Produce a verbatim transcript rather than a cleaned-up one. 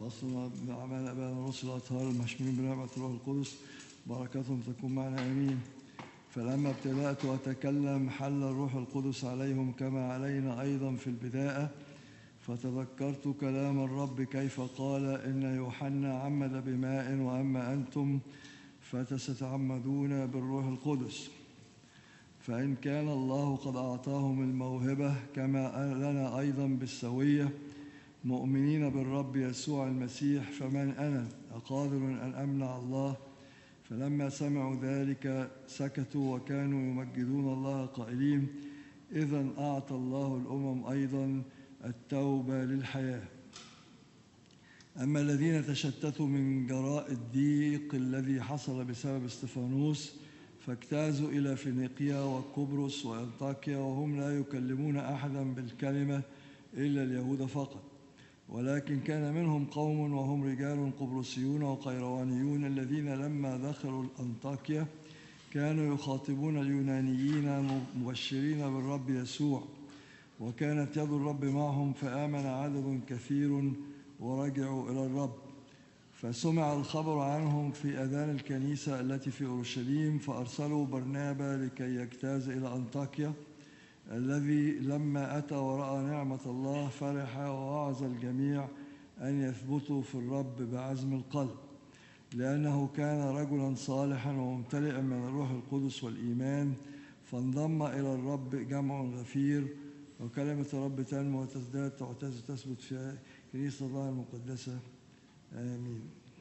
خاصة بأعمال أبائنا الرسل الأطهار المشمولين بنعمة الروح القدس، بركاتهم تكون معنا آمين. فلما ابتدأت أتكلم حل الروح القدس عليهم كما علينا أيضا في البداية، فتذكرت كلام الرب كيف قال: إن يوحنا عمد بماء وأما أنتم فتستعمدون بالروح القدس. فإن كان الله قد أعطاهم الموهبة كما لنا أيضا بالسوية مؤمنين بالرب يسوع المسيح، فمن أنا أقادر أن أمنع الله؟ فلما سمعوا ذلك سكتوا وكانوا يمجدون الله قائلين: إذن أعطى الله الأمم أيضا التوبة للحياة. أما الذين تشتتوا من جراء الضيق الذي حصل بسبب استفانوس فاجتازوا إلى فينيقيا وقبرص وأنطاكيا، وهم لا يكلمون أحدا بالكلمة إلا اليهود فقط. ولكن كان منهم قوم وهم رجال قبرصيون وقيروانيون الذين لما دخلوا أنطاكيا كانوا يخاطبون اليونانيين مبشرين بالرب يسوع، وكانت يد الرب معهم فآمن عدد كثير ورجعوا إلى الرب. فسمع الخبر عنهم في أذان الكنيسة التي في أورشليم، فأرسلوا برنابا لكي يجتاز إلى أنطاكيا، الذي لما أتى ورأى نعمة الله فرح ووعظ الجميع أن يثبتوا في الرب بعزم القلب، لأنه كان رجلا صالحا وممتلئا من الروح القدس والإيمان. فانضم إلى الرب جمع غفير، وكلمة الرب تنمو وتزداد تعتز وتثبت في كنيسة الله المقدسة. آمين.